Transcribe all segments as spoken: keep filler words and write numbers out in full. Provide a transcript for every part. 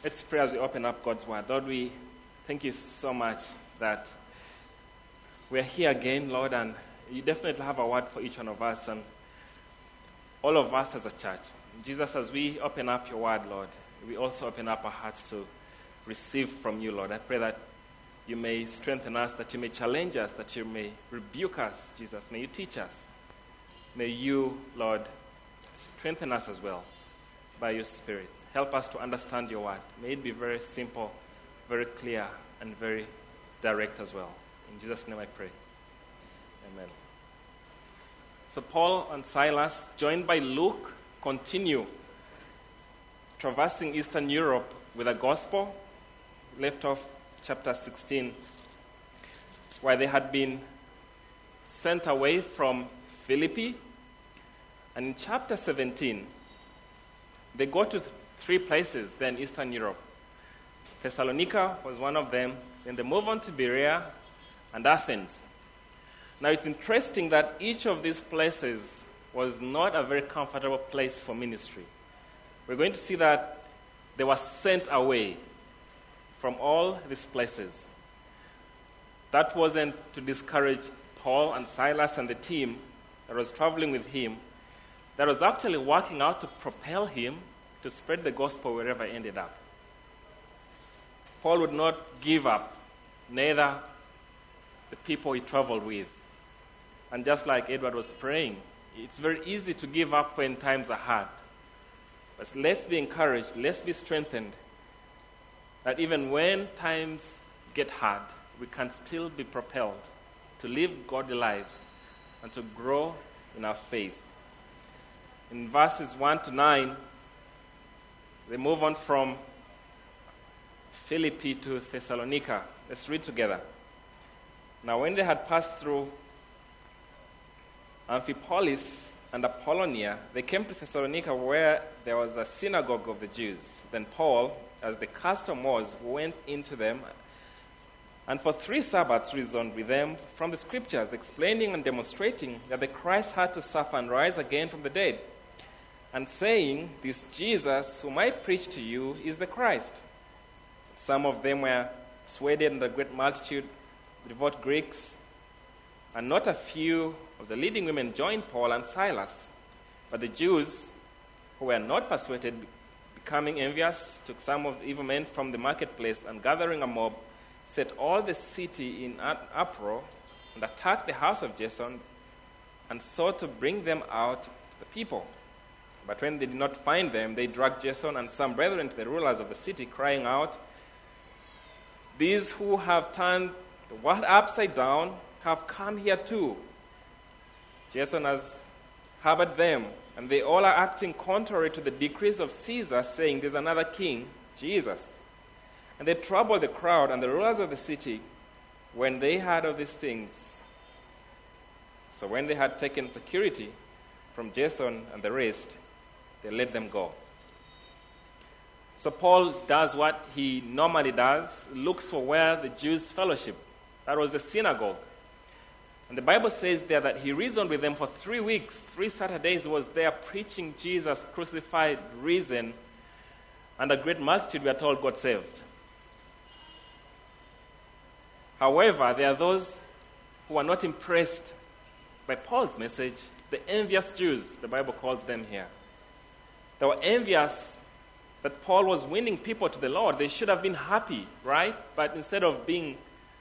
Let's pray as we open up God's Word. Lord, we thank you so much that we're here again, Lord, and you definitely have a word for each one of us and all of us as a church. Jesus, as we open up your Word, Lord, we also open up our hearts to receive from you, Lord. I pray that you may strengthen us, that you may challenge us, that you may rebuke us, Jesus. May you teach us. May you, Lord, strengthen us as well by your Spirit. Help us to understand your word. May it be very simple, very clear, and very direct as well. In Jesus' name I pray. Amen. So Paul and Silas, joined by Luke, continue traversing Eastern Europe with the gospel. Left off chapter sixteen, where they had been sent away from Philippi. And in chapter seventeen, they go to three places there in Eastern Europe. Thessalonica was one of them. Then they move on to Berea and Athens. Now it's interesting that each of these places was not a very comfortable place for ministry. We're going to see that they were sent away from all these places. That wasn't to discourage Paul and Silas and the team that was traveling with him. That was actually working out to propel him to spread the gospel wherever he ended up. Paul would not give up, neither the people he traveled with. And just like Edward was praying, it's very easy to give up when times are hard. But let's be encouraged, let's be strengthened, that even when times get hard, we can still be propelled to live godly lives and to grow in our faith. In verses one to nine, they move on from Philippi to Thessalonica. Let's read together. Now when they had passed through Amphipolis and Apollonia, they came to Thessalonica, where there was a synagogue of the Jews. Then Paul, as the custom was, went into them, and for three Sabbaths reasoned with them from the Scriptures, explaining and demonstrating that the Christ had to suffer and rise again from the dead, and saying, "This Jesus, whom I preach to you, is the Christ." Some of them were persuaded, and a great multitude, devout Greeks, and not a few of the leading women joined Paul and Silas. But the Jews, who were not persuaded, becoming envious, took some of the evil men from the marketplace, and gathering a mob, set all the city in an uproar, and attacked the house of Jason, and sought to bring them out to the people. But when they did not find them, they dragged Jason and some brethren to the rulers of the city, crying out, "These who have turned the world upside down have come here too." Jason has harbored them, and they all are acting contrary to the decrees of Caesar, saying, "There's another king, Jesus." And they troubled the crowd and the rulers of the city when they heard of these things. So when they had taken security from Jason and the rest, they let them go. So Paul does what he normally does, looks for where the Jews fellowship. That was the synagogue. And the Bible says there that he reasoned with them for three weeks. Three Saturdays was there preaching Jesus crucified, risen, and a great multitude, we are told, got saved. However, there are those who are not impressed by Paul's message, the envious Jews, the Bible calls them here. They were envious that Paul was winning people to the Lord. They should have been happy, right? But instead of being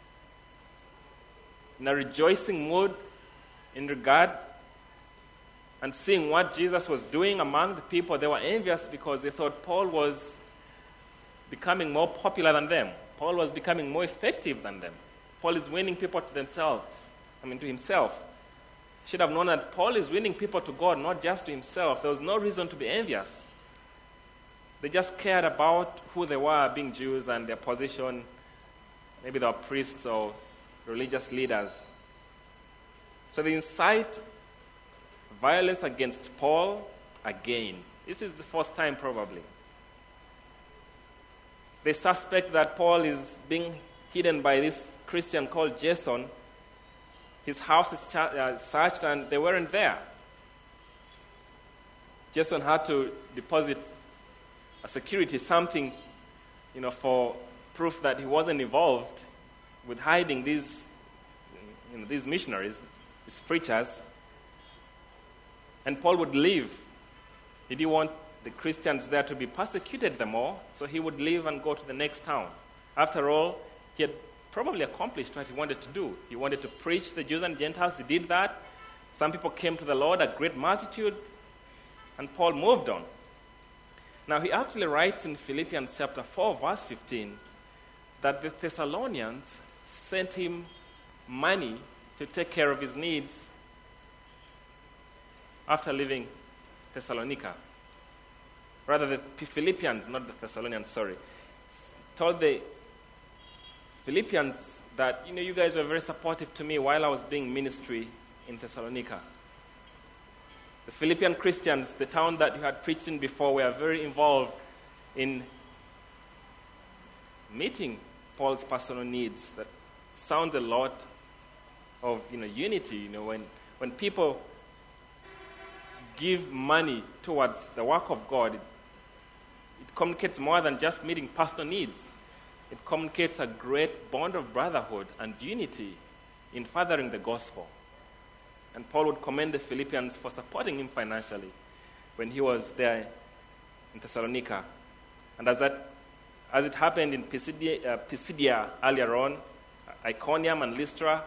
in a rejoicing mood in regard and seeing what Jesus was doing among the people, they were envious because they thought Paul was becoming more popular than them. Paul was becoming more effective than them. Paul is winning people to themselves, I mean to himself. Should have known that Paul is winning people to God, not just to himself. There was no reason to be envious. They just cared about who they were, being Jews, and their position. Maybe they were priests or religious leaders. So they incite violence against Paul again. This is the first time probably. They suspect that Paul is being hidden by this Christian called Jason. His house is uh, searched and they weren't there. Jason had to deposit a security, something you know, for proof that he wasn't involved with hiding these, you know, these missionaries, these preachers. And Paul would leave. He didn't want the Christians there to be persecuted the more, so he would leave and go to the next town. After all, he had probably accomplished what he wanted to do. He wanted to preach to the Jews and Gentiles. He did that. Some people came to the Lord, a great multitude, and Paul moved on. Now, he actually writes in Philippians chapter four, verse fifteen, that the Thessalonians sent him money to take care of his needs after leaving Thessalonica. Rather, the Philippians, not the Thessalonians, sorry, told the Philippians that, you know, you guys were very supportive to me while I was doing ministry in Thessalonica. The Philippian Christians, the town that you had preached in before, were very involved in meeting Paul's personal needs. That sounds a lot of, you know, unity. You know, when when people give money towards the work of God, it, it communicates more than just meeting personal needs. It communicates a great bond of brotherhood and unity in furthering the gospel. And Paul would commend the Philippians for supporting him financially when he was there in Thessalonica. And as that, as it happened in Pisidia, uh, Pisidia earlier on, Iconium and Lystra,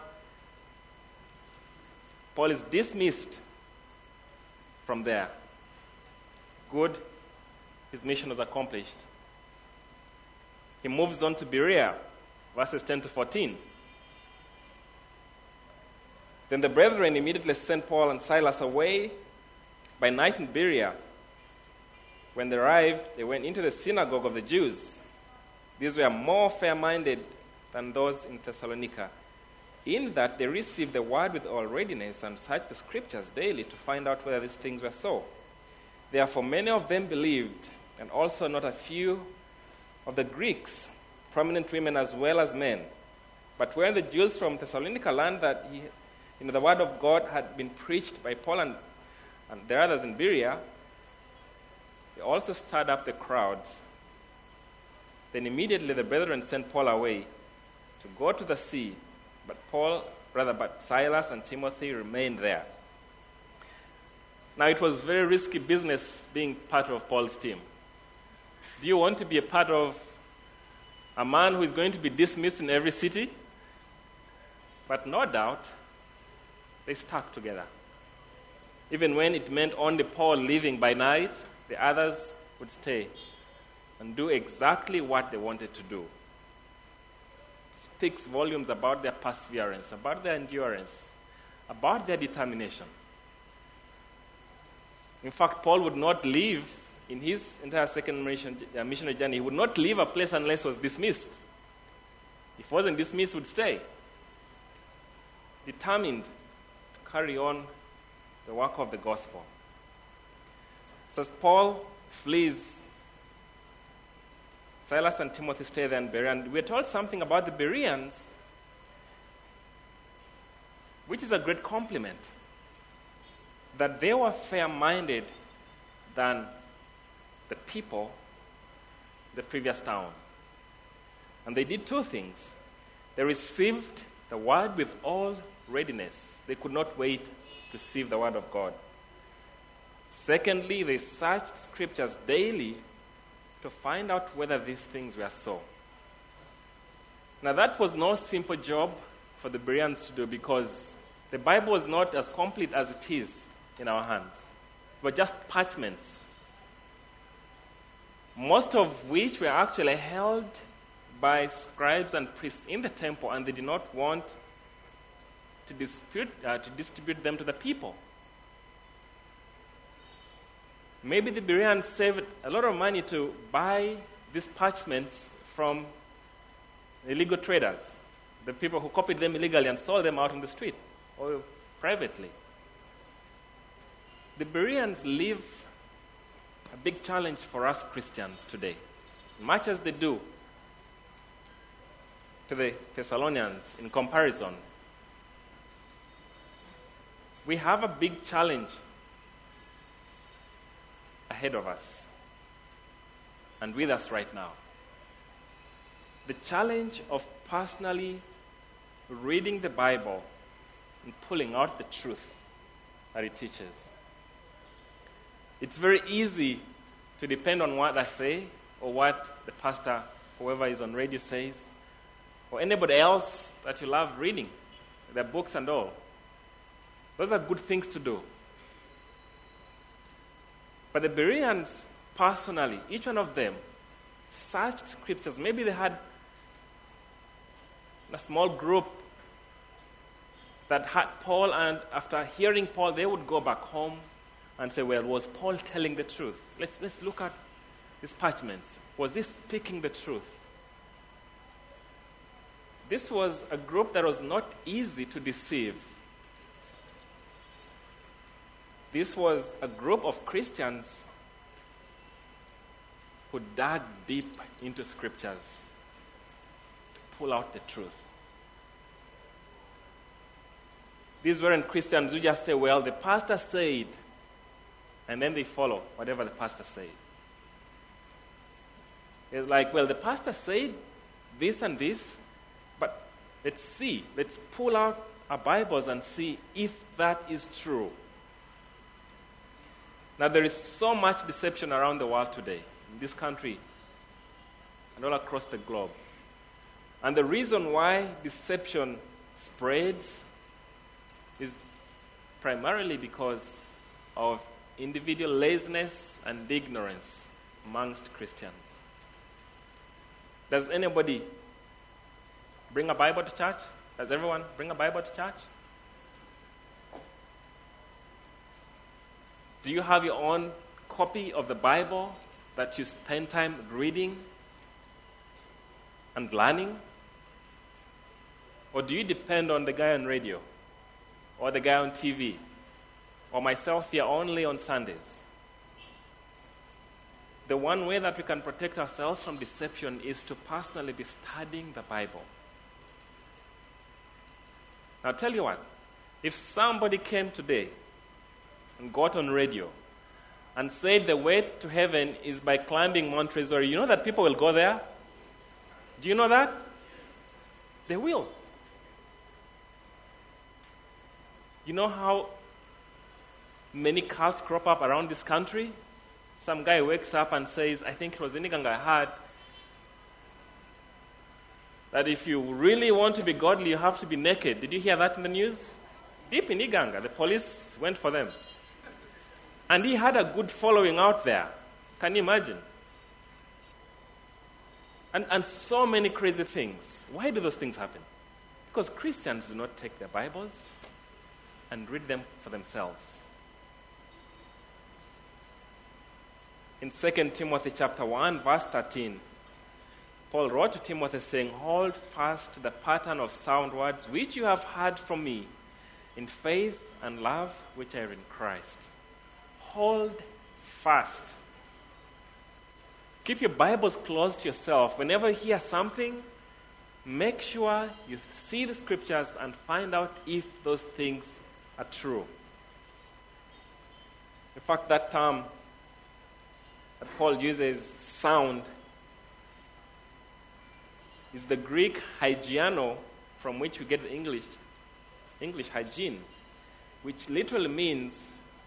Paul is dismissed from there. Good, his mission was accomplished. He moves on to Berea, verses ten to fourteen. Then the brethren immediately sent Paul and Silas away by night in Berea. When they arrived, they went into the synagogue of the Jews. These were more fair-minded than those in Thessalonica, in that they received the word with all readiness and searched the scriptures daily to find out whether these things were so. Therefore many of them believed, and also not a few of the Greeks, prominent women as well as men. But when the Jews from Thessalonica learned that he You know, the word of God had been preached by Paul and, and the others in Berea, they also stirred up the crowds. Then immediately the brethren sent Paul away to go to the sea, but Paul, rather, but Silas and Timothy remained there. Now, it was very risky business being part of Paul's team. Do you want to be a part of a man who is going to be dismissed in every city? But no doubt, they stuck together. Even when it meant only Paul leaving by night, the others would stay and do exactly what they wanted to do. It speaks volumes about their perseverance, about their endurance, about their determination. In fact, Paul would not leave in his entire second mission, uh, missionary journey. He would not leave a place unless he was dismissed. If he wasn't dismissed, he would stay. Determined carry on the work of the gospel. So as Paul flees, Silas and Timothy stay there in Berea, and we're told something about the Bereans, which is a great compliment, that they were fair-minded than the people the previous town. And they did two things. They received the word with all readiness. They could not wait to receive the word of God. Secondly, they searched scriptures daily to find out whether these things were so. Now, that was no simple job for the Bereans to do, because the Bible was not as complete as it is in our hands. They were just parchments, most of which were actually held by scribes and priests in the temple, and they did not want to distribute, uh, to distribute them to the people. Maybe the Bereans saved a lot of money to buy these parchments from illegal traders, the people who copied them illegally and sold them out on the street or privately. The Bereans leave a big challenge for us Christians today, much as they do to the Thessalonians in comparison. We have a big challenge ahead of us and with us right now. the challenge of personally reading the Bible and pulling out the truth that it teaches. It's very easy to depend on what I say or what the pastor, whoever is on radio, says, or anybody else that you love reading, their books and all. Those are good things to do. But the Bereans, personally, each one of them, searched scriptures. Maybe they had a small group that had Paul, and after hearing Paul, they would go back home and say, well, was Paul telling the truth? Let's, let's look at these parchments. Was this speaking the truth? This was a group that was not easy to deceive. This was a group of Christians who dug deep into scriptures to pull out the truth. These weren't Christians who just say, well, the pastor said, and then they follow whatever the pastor said. It's like, well, the pastor said this and this, but let's see, let's pull out our Bibles and see if that is true. Now, there is so much deception around the world today, in this country, and all across the globe. And the reason why deception spreads is primarily because of individual laziness and ignorance amongst Christians. Does anybody bring a Bible to church? Does everyone bring a Bible to church? Do you have your own copy of the Bible that you spend time reading and learning? Or do you depend on the guy on radio? Or the guy on T V? Or myself here only on Sundays? The one way that we can protect ourselves from deception is to personally be studying the Bible. Now, I'll tell you what. If somebody came today and got on radio and said the way to heaven is by climbing Mount Treasury, you know that people will go there? Do you know that? They will. You know how many cults crop up around this country? Some guy wakes up and says, I think it was in Iganga I heard, that if you really want to be godly, you have to be naked. Did you hear that in the news? Deep in Iganga, the police went for them. And he had a good following out there. Can you imagine? And, and so many crazy things. Why do those things happen? Because Christians do not take their Bibles and read them for themselves. In Second Timothy chapter one, verse thirteen, Paul wrote to Timothy saying, hold fast to the pattern of sound words which you have heard from me in faith and love which are in Christ. Hold fast. Keep your Bibles close to yourself. Whenever you hear something, make sure you see the scriptures and find out if those things are true. In fact, that term that Paul uses, sound, is the Greek hygieno, from which we get the English, English hygiene, which literally means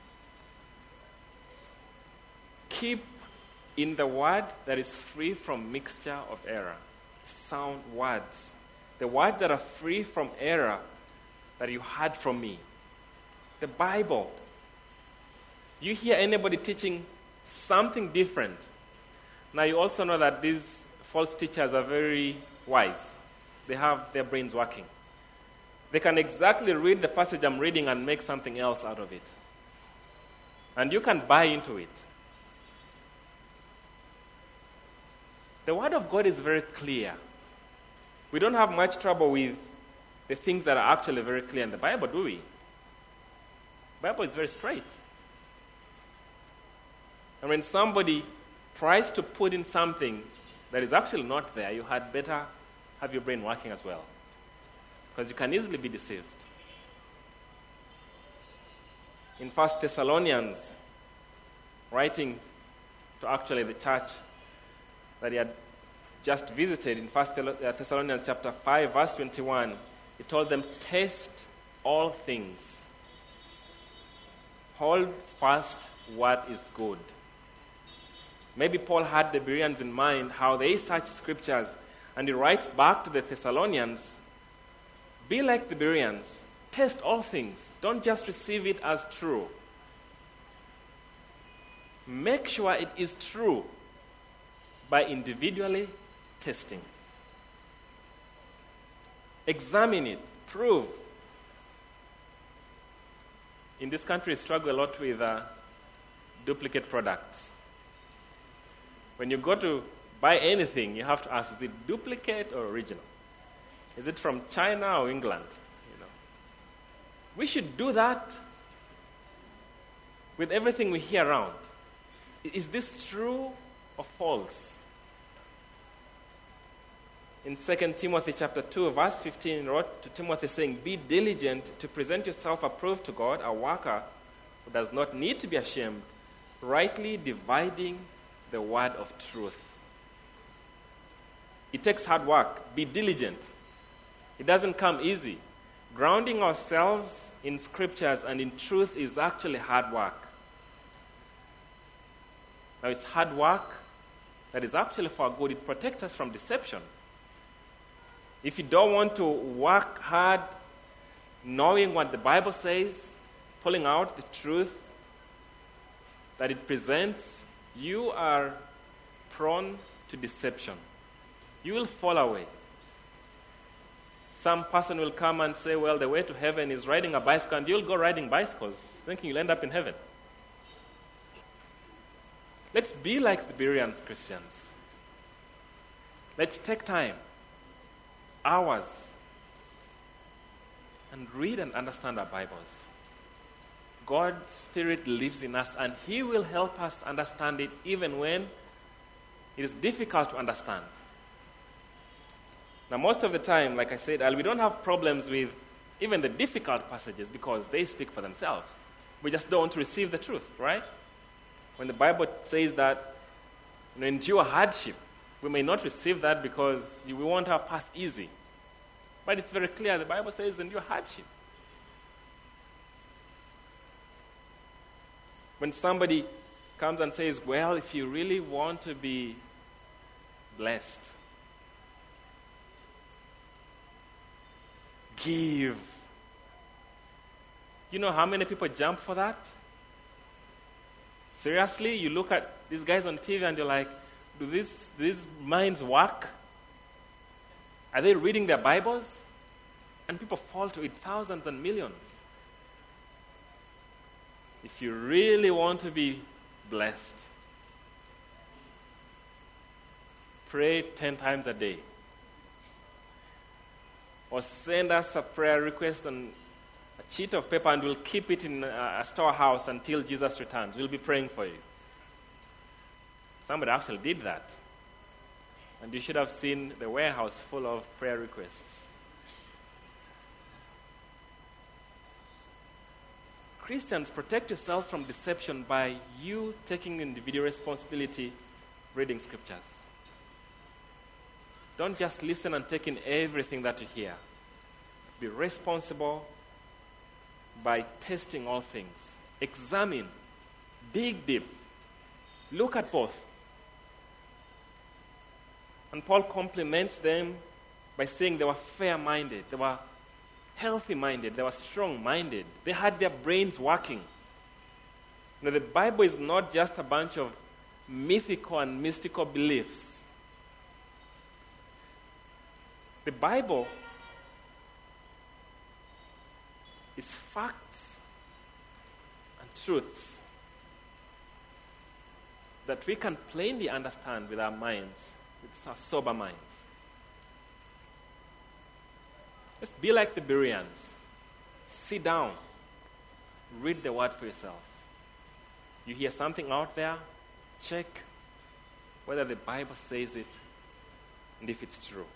keep in the word that is free from mixture of error. Sound words. The words that are free from error that you heard from me. The Bible. You hear anybody teaching something different. Now you also know that these false teachers are very wise. They have their brains working. They can exactly read the passage I'm reading and make something else out of it. And you can buy into it. The Word of God is very clear. We don't have much trouble with the things that are actually very clear in the Bible, do we? The Bible is very straight. And when somebody tries to put in something that is actually not there, you had better have your brain working as well. Because you can easily be deceived. In First Thessalonians, writing to actually the church that he had just visited in First Thessalonians chapter five, verse twenty-one, he told them, taste all things. Hold fast what is good. Maybe Paul had the Bereans in mind, how they search scriptures, and he writes back to the Thessalonians, be like the Bereans. Test all things. Don't just receive it as true. Make sure it is true by individually testing. Examine it. Prove. In this country, we struggle a lot with uh, duplicate products. When you go to buy anything, you have to ask, is it duplicate or original? Is it from China or England? You know, we should do that with everything we hear around. Is this true or false? In Second Timothy chapter two, verse fifteen, he wrote to Timothy saying, be diligent to present yourself approved to God, a worker who does not need to be ashamed, rightly dividing the word of truth. It takes hard work. Be diligent. It doesn't come easy. Grounding ourselves in scriptures and in truth is actually hard work. Now, it's hard work that is actually for good. It protects us from deception. If you don't want to work hard knowing what the Bible says, pulling out the truth that it presents, you are prone to deception. You will fall away. Some person will come and say, well, the way to heaven is riding a bicycle, and you'll go riding bicycles, thinking you'll end up in heaven. Let's be like the Bereans Christians. Let's take time, hours, and read and understand our Bibles. God's Spirit lives in us, and He will help us understand it even when it is difficult to understand. Now, most of the time, like I said, we don't have problems with even the difficult passages because they speak for themselves. We just don't want to receive the truth, right? When the Bible says that, you know, endure hardship, we may not receive that because we want our path easy. But it's very clear, the Bible says endure hardship. When somebody comes and says, well, if you really want to be blessed, give. You know how many people jump for that? Seriously, you look at these guys on T V and you're like, do these, these minds work? Are they reading their Bibles? And people fall to it, thousands and millions. If you really want to be blessed, pray ten times a day. Or send us a prayer request on a sheet of paper and we'll keep it in a storehouse until Jesus returns. We'll be praying for you. Somebody actually did that. And you should have seen the warehouse full of prayer requests. Christians, protect yourself from deception by you taking individual responsibility reading scriptures. Don't just listen and take in everything that you hear. Be responsible by testing all things. Examine. Dig deep. Look at both. And Paul compliments them by saying they were fair-minded, they were healthy-minded, they were strong-minded. They had their brains working. Now, the Bible is not just a bunch of mythical and mystical beliefs. The Bible is facts and truths that we can plainly understand with our minds, with our sober minds. Let's be like the Bereans. Sit down. Read the word for yourself. You hear something out there, check whether the Bible says it and if it's true.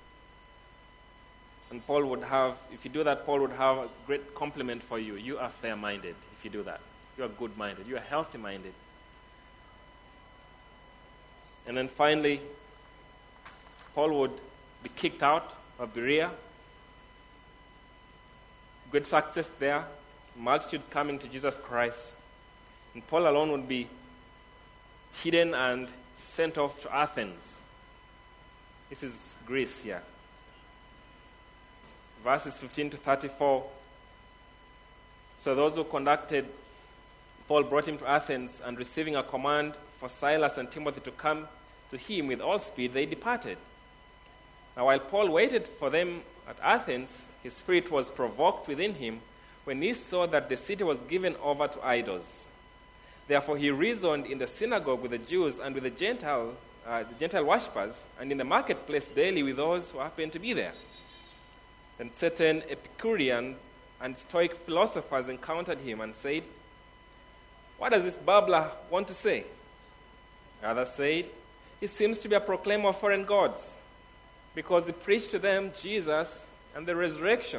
And Paul would have, if you do that, Paul would have a great compliment for you. You are fair-minded if you do that. You are good-minded. You are healthy-minded. And then finally, Paul would be kicked out of Berea. Great success there, multitudes coming to Jesus Christ. And Paul alone would be hidden and sent off to Athens. This is Greece here. Verses fifteen to thirty-four. So those who conducted Paul brought him to Athens, and receiving a command for Silas and Timothy to come to him with all speed, they departed. Now while Paul waited for them at Athens, his spirit was provoked within him when he saw that the city was given over to idols. Therefore he reasoned in the synagogue with the Jews and with the Gentile, uh, the Gentile worshippers, and in the marketplace daily with those who happened to be there. Then certain Epicurean and Stoic philosophers encountered him and said, "What does this babbler want to say?" Others said, "He seems to be a proclaimer of foreign gods, because he preached to them Jesus and the resurrection."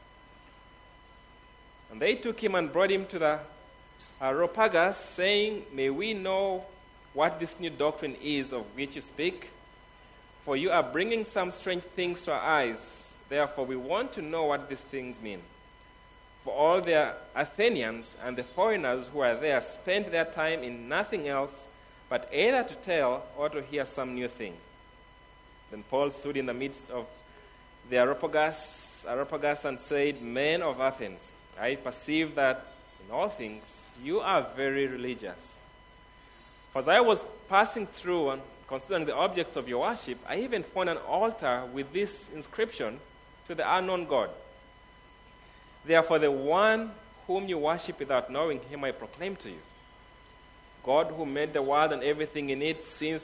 And they took him and brought him to the Areopagus, saying, "May we know what this new doctrine is of which you speak? For you are bringing some strange things to our eyes. Therefore we want to know what these things mean." For all the Athenians and the foreigners who are there spent their time in nothing else but either to tell or to hear some new thing. Then Paul stood in the midst of the Areopagus, Areopagus and said, "Men of Athens, I perceive that in all things you are very religious. For as I was passing through and considering the objects of your worship, I even found an altar with this inscription, 'To the unknown God.' Therefore the one whom you worship without knowing him I proclaim to you. God who made the world and everything in it, since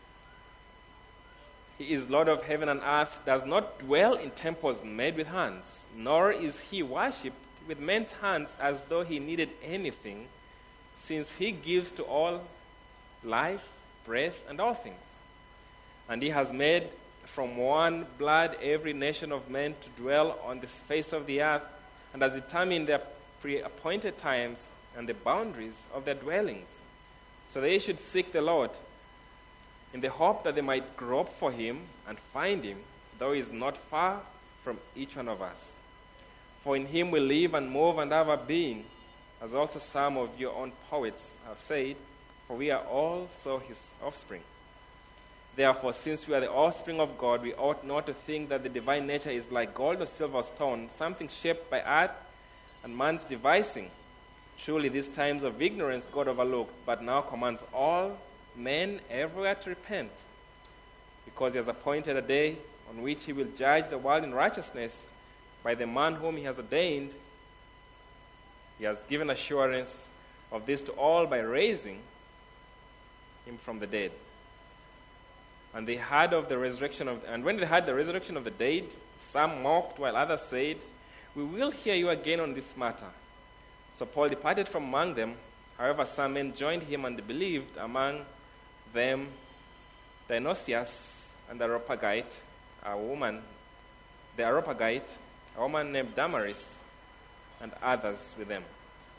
he is Lord of heaven and earth, does not dwell in temples made with hands, nor is he worshipped with men's hands as though he needed anything, since he gives to all life, breath, and all things. And he has made from one blood every nation of men to dwell on the face of the earth, and has determined their pre-appointed times and the boundaries of their dwellings, so they should seek the Lord, in the hope that they might grope for him and find him, though he is not far from each one of us. For in him we live and move and have our being, as also some of your own poets have said, for we are also his offspring. Therefore, since we are the offspring of God, we ought not to think that the divine nature is like gold or silver or stone, something shaped by art and man's devising. Surely these times of ignorance God overlooked, but now commands all men everywhere to repent, because he has appointed a day on which he will judge the world in righteousness by the man whom he has ordained. He has given assurance of this to all by raising him from the dead. And they heard of the resurrection of, and when they heard the resurrection of the dead, some mocked, while others said, "We will hear you again on this matter." So Paul departed from among them. However, some men joined him and believed, among them Dionysius and the Areopagite, a woman, the Areopagite, a woman named Damaris, and others with them.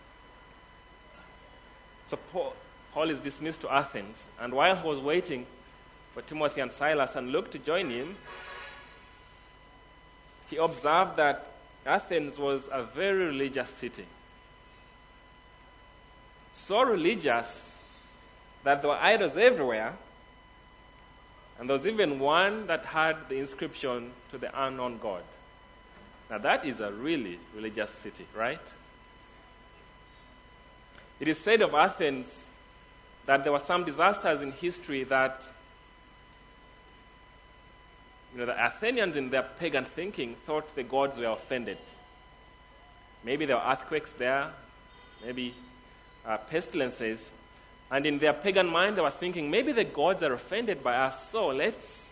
So Paul, Paul is dismissed to Athens, and while he was waiting for Timothy and Silas and looked to join him, he observed that Athens was a very religious city. So religious that there were idols everywhere, and there was even one that had the inscription, "To the unknown God." Now that is a really religious city, right? It is said of Athens that there were some disasters in history that, you know, the Athenians in their pagan thinking thought the gods were offended. Maybe there were earthquakes there, maybe uh, pestilences, and in their pagan mind they were thinking, maybe the gods are offended by us, so let's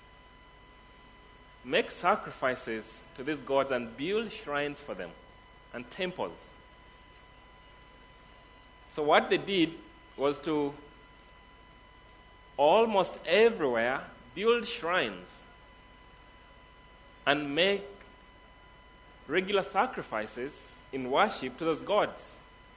make sacrifices to these gods and build shrines for them and temples. So what they did was to almost everywhere build shrines and make regular sacrifices in worship to those gods.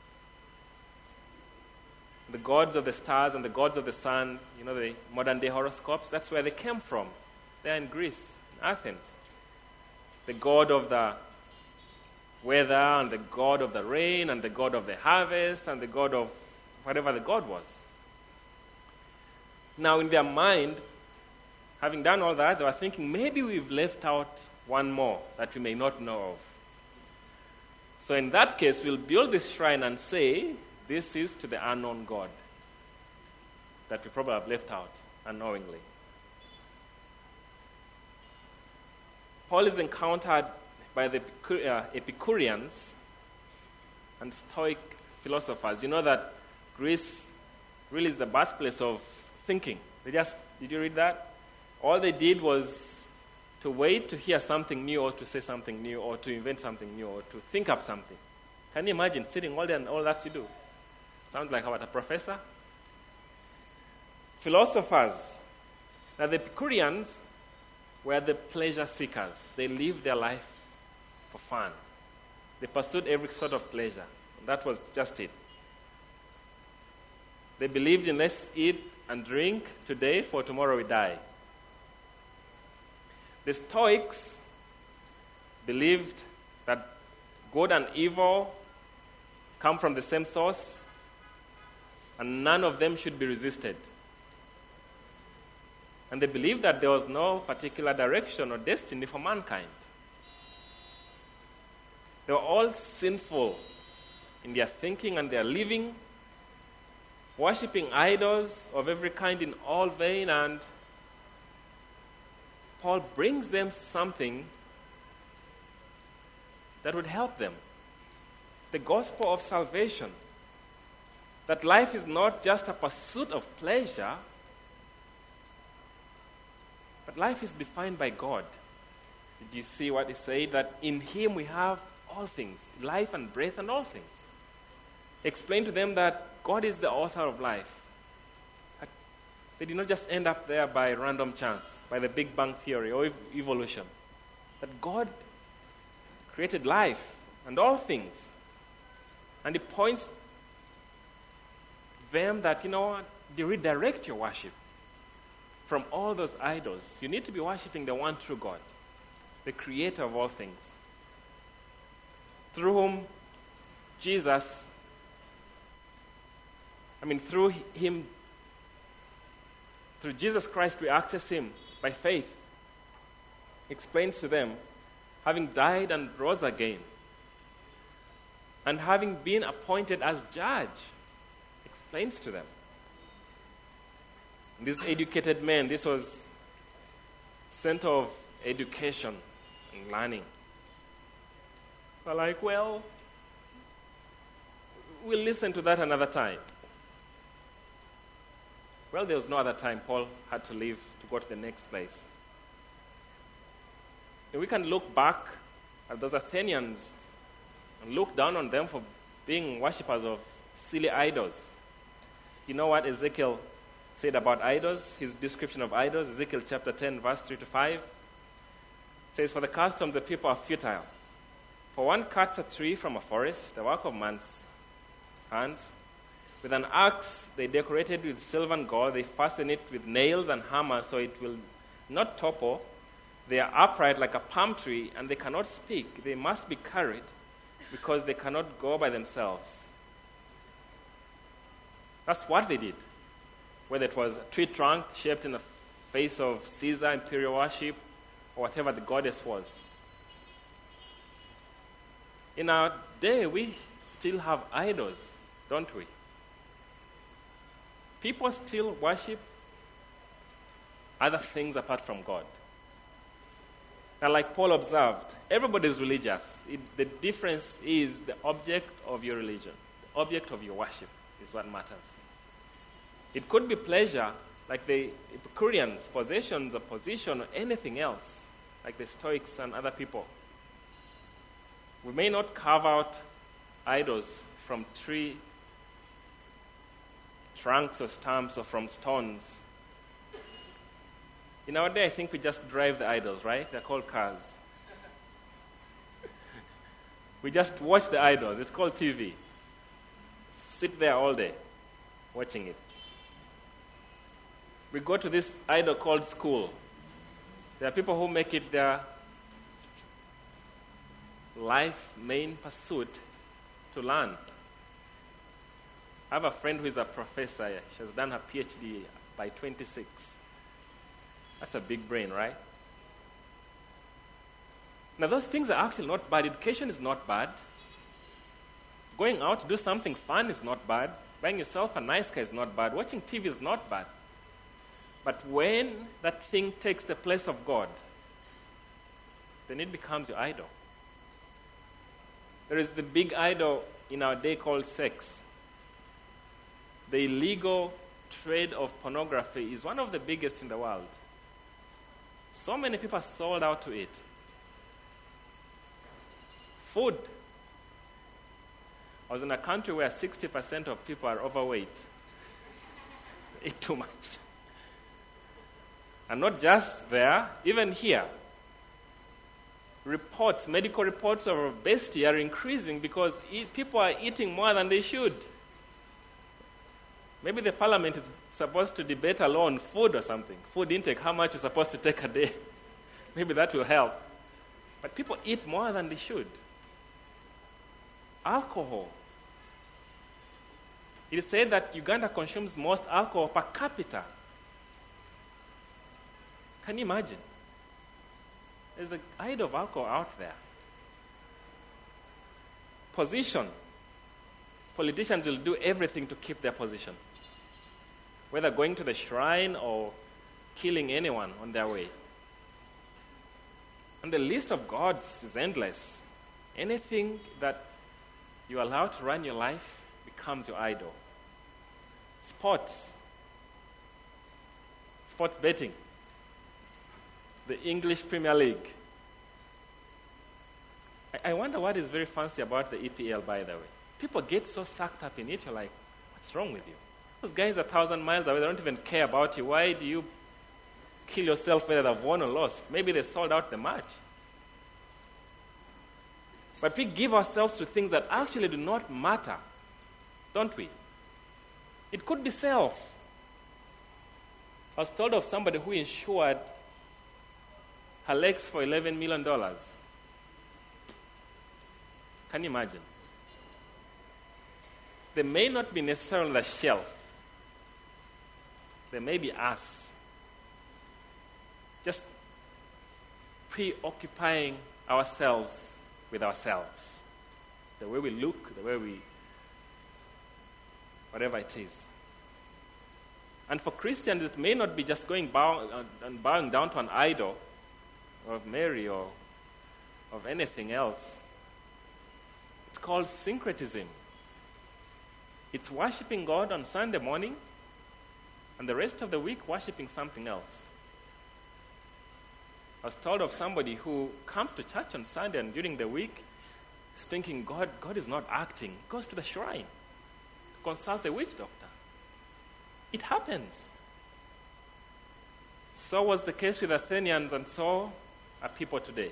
The gods of the stars and the gods of the sun, you know, the modern day horoscopes, that's where they came from. there in Greece, in Athens. The god of the weather, and the god of the rain, and the god of the harvest, and the god of whatever the god was. Now, in their mind, having done all that, they were thinking, maybe we've left out one more that we may not know of. So in that case, we'll build this shrine and say, this is to the unknown god that we probably have left out unknowingly. Paul is encountered by the uh, Epicureans and Stoic philosophers. You know that Greece really is the birthplace of thinking. They just, did you read that? All they did was to wait to hear something new, or to say something new, or to invent something new, or to think up something. Can you imagine sitting all day and all that you do? Sounds like what, a professor? Philosophers. Now the Epicureans were the pleasure seekers. They lived their life for fun. They pursued every sort of pleasure. That was just it. They believed in let's eat and drink today, for tomorrow we die. The Stoics believed that good and evil come from the same source, and none of them should be resisted. And they believed that there was no particular direction or destiny for mankind. They were all sinful in their thinking and their living, worshipping idols of every kind in all vain, and Paul brings them something that would help them. The gospel of salvation. That life is not just a pursuit of pleasure, but life is defined by God. Did you see what he said? That in him we have all things, life and breath and all things. Explain to them that God is the author of life. They did not just end up there by random chance, by the Big Bang Theory or ev- evolution. That God created life and all things. And he points them that, you know what, they redirect your worship from all those idols. You need to be worshiping the one true God, the creator of all things, through whom Jesus, I mean, through him, through Jesus Christ, we access him by faith. Explains to them, having died and rose again, and having been appointed as judge, explains to them. And these educated men, this was center of education and learning. They're like, well, we'll listen to that another time. Well, there was no other time. Paul had to leave to go to the next place. And we can look back at those Athenians and look down on them for being worshippers of silly idols. You know what Ezekiel said about idols? His description of idols, Ezekiel chapter ten, verse three to five, says, "For the customs of the people are futile. For one cuts a tree from a forest, the work of man's hands. With an axe they decorate it with silver and gold. They fasten it with nails and hammers so it will not topple. They are upright like a palm tree, and they cannot speak. They must be carried because they cannot go by themselves." That's what they did. Whether it was a tree trunk shaped in the face of Caesar, imperial worship, or whatever the goddess was. In our day, we still have idols, don't we? People still worship other things apart from God. Now, like Paul observed, everybody is religious. It, the difference is the object of your religion. The object of your worship is what matters. It could be pleasure, like the Epicureans, possessions or position, or anything else, like the Stoics and other people. We may not carve out idols from tree trunks or stumps or from stones. In our day, I think we just drive the idols, right? They're called cars. We just watch the idols. It's called T V. Sit there all day watching it. We go to this idol called school. There are people who make it their life main pursuit to learn. I have a friend who is a professor. She has done her PhD by twenty-six. That's a big brain, right? Now, those things are actually not bad. Education is not bad. Going out to do something fun is not bad. Buying yourself a nice car is not bad. Watching T V is not bad. But when that thing takes the place of God, then it becomes your idol. There is the big idol in our day called sex. The illegal trade of pornography is one of the biggest in the world. So many people are sold out to it. Food. I was in a country where sixty percent of people are overweight. They eat too much. And not just there, even here. Reports, medical reports of obesity are increasing because eat, people are eating more than they should. Maybe the parliament is supposed to debate alone food or something. Food intake, how much you're supposed to take a day. Maybe that will help. But people eat more than they should. Alcohol. It is said that Uganda consumes most alcohol per capita. Can you imagine? There's the idol of alcohol out there. Position. Politicians will do everything to keep their position, whether going to the shrine or killing anyone on their way. And the list of gods is endless. Anything that you allow to run your life becomes your idol. Sports. Sports betting. The English Premier League. I, I wonder what is very fancy about the E P L, by the way. People get so sucked up in it, you're like, what's wrong with you? Those guys are a thousand miles away, they don't even care about you. Why do you kill yourself whether they've won or lost? Maybe they sold out the match. But we give ourselves to things that actually do not matter, don't we? It could be self. I was told of somebody who insured her legs for eleven million dollars. Can you imagine? They may not be necessarily on the shelf. They may be us. Just preoccupying ourselves with ourselves. The way we look, the way we, whatever it is. And for Christians, it may not be just going bow, uh, and bowing down to an idol of Mary or of anything else. It's called syncretism. It's worshiping God on Sunday morning and the rest of the week worshiping something else. I was told of somebody who comes to church on Sunday and during the week is thinking God, God is not acting. Goes to the shrine to consult the witch doctor. It happens. So was the case with Athenians, and so are people today.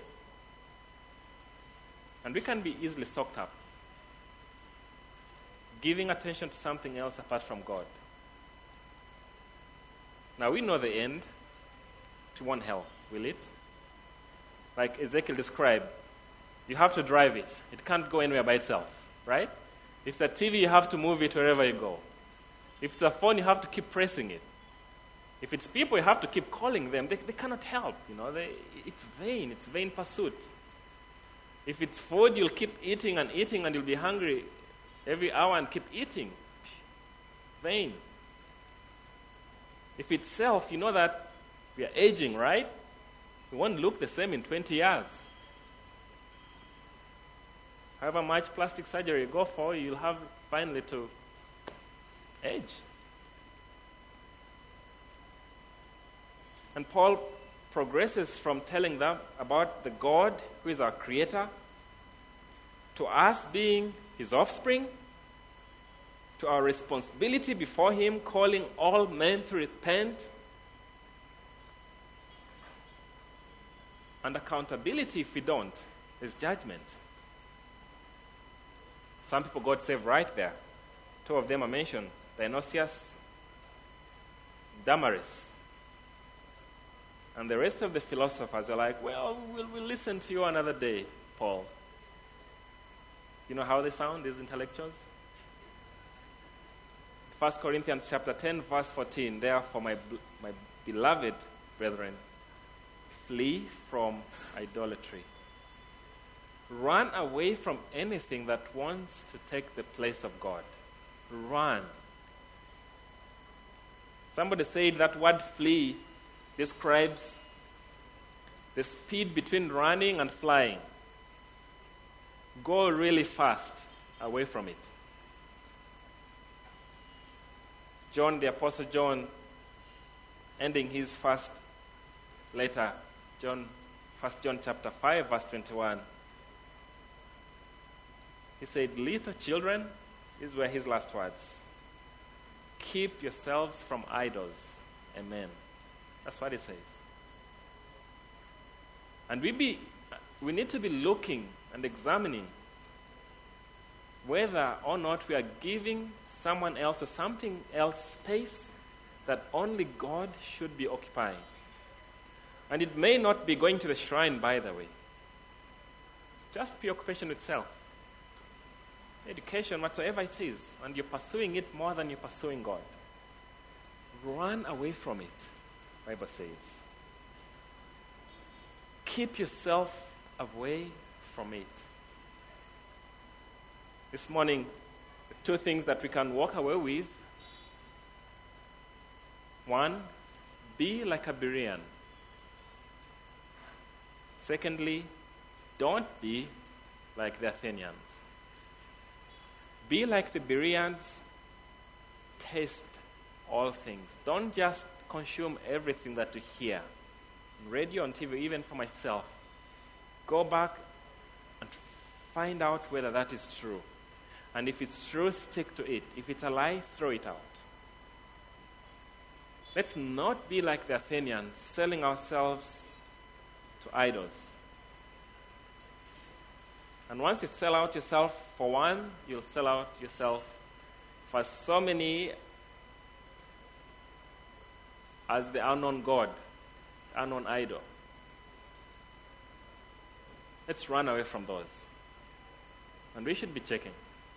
And we can be easily soaked up, giving attention to something else apart from God. Now we know the end. It won't help, will it? Like Ezekiel described, you have to drive it. It can't go anywhere by itself, right? If it's a T V, you have to move it wherever you go. If it's a phone, you have to keep pressing it. If it's people, you have to keep calling them. They, they cannot help, you know. They, it's vain. It's vain pursuit. If it's food, you'll keep eating and eating and you'll be hungry every hour and keep eating. Vain. If it's self, you know that we are aging, right? We won't look the same in twenty years. However much plastic surgery you go for, you'll have finally to age. And Paul progresses from telling them about the God who is our creator, to us being his offspring, to our responsibility before him, calling all men to repent, and accountability if we don't, is judgment. Some people got saved right there. Two of them are mentioned, Dionysius, Damaris. And the rest of the philosophers are like, well, we'll, we'll listen to you another day, Paul. You know how they sound, these intellectuals? First Corinthians chapter ten, verse fourteen. Therefore, my, my beloved brethren, flee from idolatry. Run away from anything that wants to take the place of God. Run. Somebody said that word flee describes the speed between running and flying. Go really fast away from it. John, the Apostle John, ending his first letter, John, First John chapter five, verse twenty-one. He said, little children, these were his last words. Keep yourselves from idols. Amen. That's what he says. And we be we need to be looking and examining whether or not we are giving someone else or something else space that only God should be occupying. And it may not be going to the shrine, by the way. Just preoccupation itself. Education, whatsoever it is, and you're pursuing it more than you're pursuing God. Run away from it, the Bible says. Keep yourself away from it. This morning, the two things that we can walk away with. One, be like a Berean. Secondly, don't be like the Athenians. Be like the Bereans. Taste all things. Don't just consume everything that you hear. Radio and T V, even for myself. Go back and find out whether that is true. And if it's true, stick to it. If it's a lie, throw it out. Let's not be like the Athenians, selling ourselves to idols. And once you sell out yourself for one, you'll sell out yourself for so many as the unknown God, unknown idol. Let's run away from those. And we should be checking.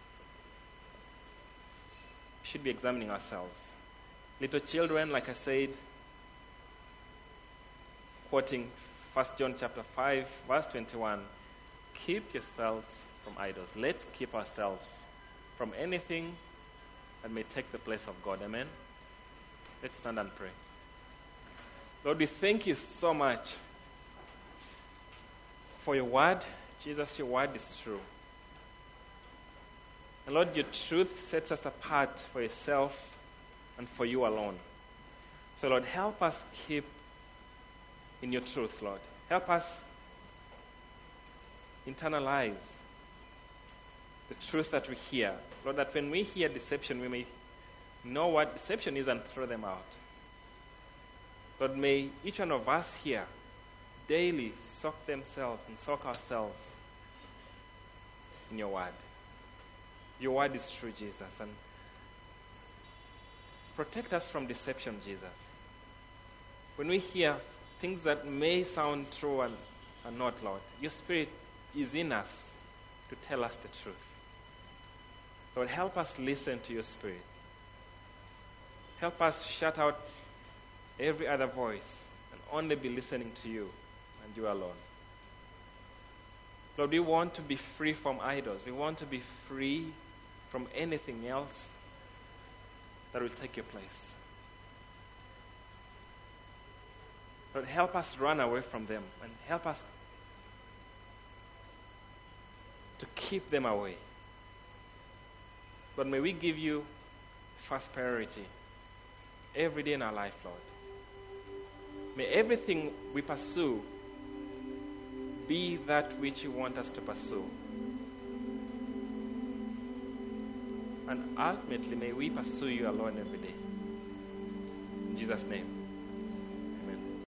We should be examining ourselves. Little children, like I said, quoting First John chapter five, verse twenty-one, keep yourselves from idols. Let's keep ourselves from anything that may take the place of God. Amen? Let's stand and pray. Lord, we thank you so much for your word. Jesus, your word is true. And Lord, your truth sets us apart for yourself and for you alone. So Lord, help us keep in your truth, Lord. Help us internalize the truth that we hear. Lord, that when we hear deception, we may know what deception is and throw them out. Lord, may each one of us here daily soak themselves and soak ourselves in your word. Your word is true, Jesus. And protect us from deception, Jesus. When we hear things that may sound true and are not, Lord, your Spirit is in us to tell us the truth. Lord, help us listen to your Spirit. Help us shut out every other voice and only be listening to you and you alone. Lord, we want to be free from idols. We want to be free from anything else that will take your place. Lord, help us run away from them and help us to keep them away. But may we give you first priority every day in our life, Lord. May everything we pursue be that which you want us to pursue. And ultimately, may we pursue you alone every day. In Jesus' name.